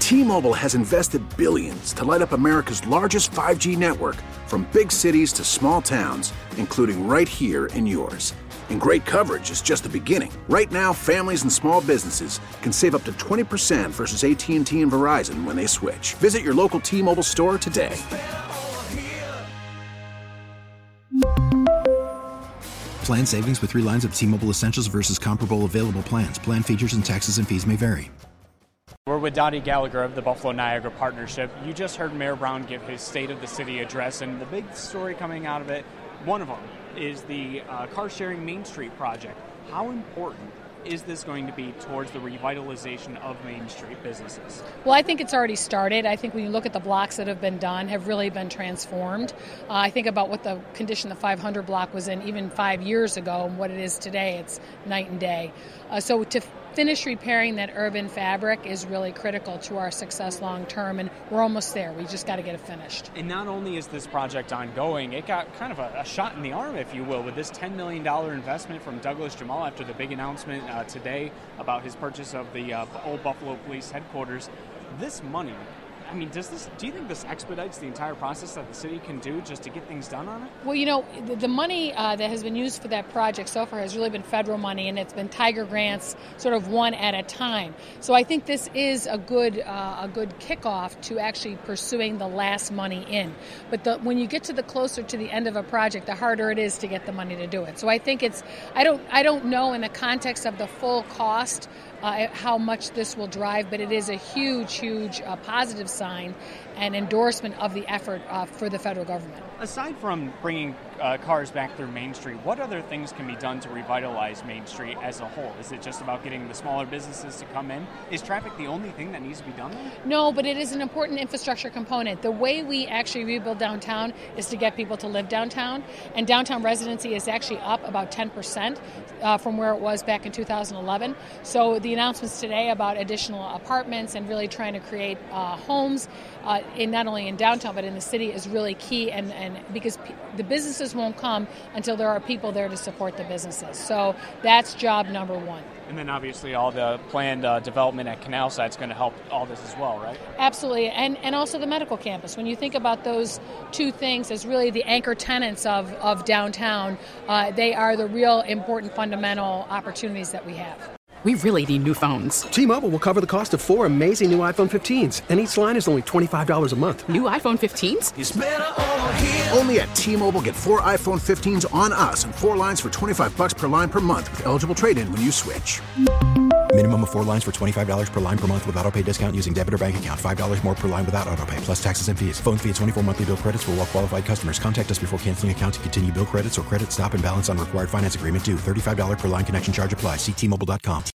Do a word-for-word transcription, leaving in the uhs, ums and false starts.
T-Mobile has invested billions to light up America's largest five G network, from big cities to small towns, including right here in yours. And great coverage is just the beginning. Right now, families and small businesses can save up to twenty percent versus A T and T and Verizon when they switch. Visit your local T-Mobile store today. Plan savings with three lines of T-Mobile Essentials versus comparable available plans. Plan features and taxes and fees may vary. We're with Dottie Gallagher of the Buffalo-Niagara Partnership. You just heard Mayor Brown give his State of the City address, and the big story coming out of it, one of them, is the uh, car-sharing Main Street project. How important is this going to be towards the revitalization of Main Street businesses? Well, I think it's already started. I think when you look at the blocks that have been done, have really been transformed. Uh, I think about what the condition the five hundred block was in even five years ago and what it is today. It's night and day. Uh, so to finish repairing that urban fabric is really critical to our success long term, and we're almost there. We just got to get it finished. And not only is this project ongoing, it got kind of a, a shot in the arm, if you will, with this ten million dollars investment from Douglas Jamal after the big announcement uh, today about his purchase of the uh, old Buffalo Police headquarters. This money, I mean, does this? Do you think this expedites the entire process that the city can do just to get things done on it? Well, you know, the, the money uh, that has been used for that project so far has really been federal money, and it's been Tiger grants, sort of one at a time. So I think this is a good uh, a good kickoff to actually pursuing the last money in. But the, when you get to the closer to the end of a project, the harder it is to get the money to do it. So I think it's I don't I don't know in the context of the full cost Uh, how much this will drive, but it is a huge, huge uh, positive sign and endorsement of the effort uh, for the federal government. Aside from bringing uh, cars back through Main Street, what other things can be done to revitalize Main Street as a whole? Is it just about getting the smaller businesses to come in? Is traffic the only thing that needs to be done there? No, but it is an important infrastructure component. The way we actually rebuild downtown is to get people to live downtown, and downtown residency is actually up about ten percent uh, from where it was back in two thousand eleven. So the announcements today about additional apartments and really trying to create uh, homes uh, in not only in downtown but in the city is really key, and, and because p- the businesses won't come until there are people there to support the businesses. So that's job number one. And then obviously all the planned uh, development at Canal Side is going to help all this as well, right? Absolutely, and and also the medical campus. When you think about those two things as really the anchor tenants of, of downtown, uh, they are the real important fundamental opportunities that we have. We really need new phones. T-Mobile will cover the cost of four amazing new iPhone fifteens, and each line is only twenty-five dollars a month. New iPhone fifteens? It's better over here. Only at T-Mobile, get four iPhone fifteens on us and four lines for twenty-five bucks per line per month with eligible trade-in when you switch. Minimum of four lines for twenty-five dollars per line per month with autopay discount using debit or bank account. five dollars more per line without autopay, plus taxes and fees. Phone fee at twenty-four monthly bill credits for well-qualified customers. Contact us before canceling account to continue bill credits or credit stop and balance on required finance agreement due. thirty-five dollars per line connection charge applies. See T Mobile dot com.